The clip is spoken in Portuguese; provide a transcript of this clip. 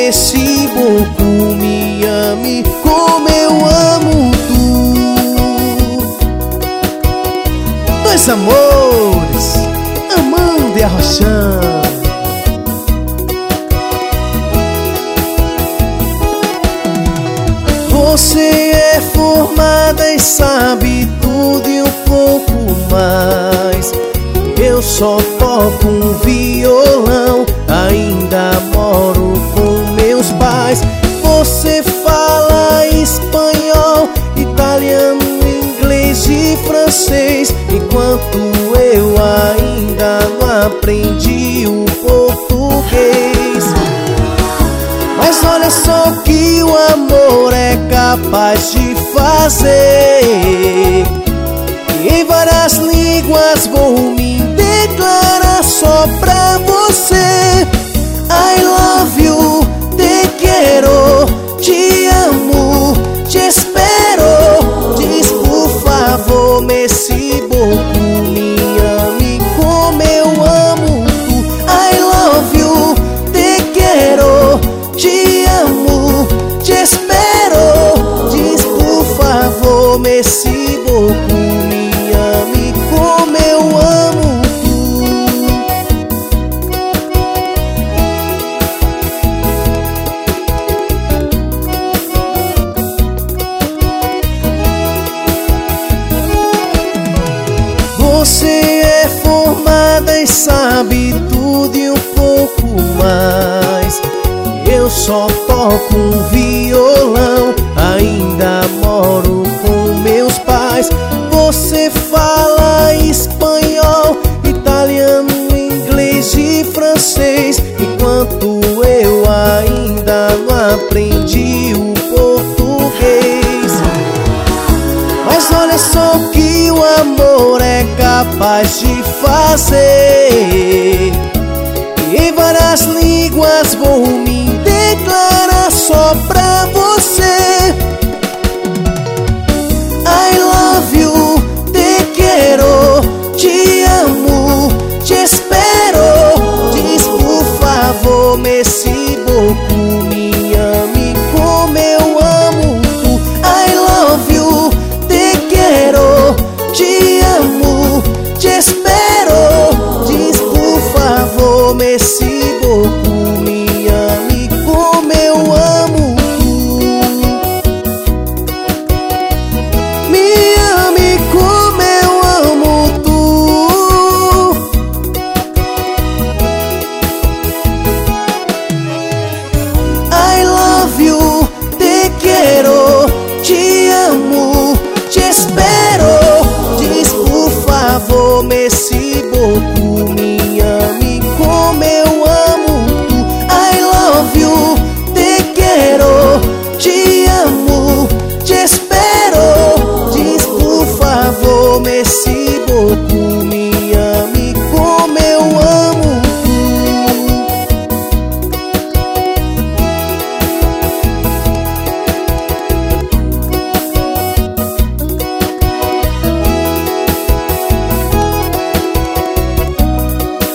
merci beaucoup, me ame como eu amo tu. Dois amores amando e arrochando. Você é formada e sabe tudo e um pouco mais. Eu só toco um violão, ainda moro com meus pais. Você fala espanhol, italiano, inglês e francês, enquanto eu ainda não aprendi o português. Mas olha só o que o amor é capaz de fazer. Em várias línguas vou me declarar só pra você. I love you, te quero, te amo, te espero. Diz por favor, merci beaucoup, me ame como eu amo tu. I love you, te quero, te amo, te espero. Diz por favor, merci beaucoup, me ame como eu amo tu. Você é formada e sabe tudo e um pouco mais. Eu só toco um violão, ainda moro com meus pais. Você fala espanhol, italiano, inglês e francês, enquanto eu ainda não aprendi o português. Mas olha só o que o amor é capaz de fazer. Em várias línguas vou me declarar só pra você.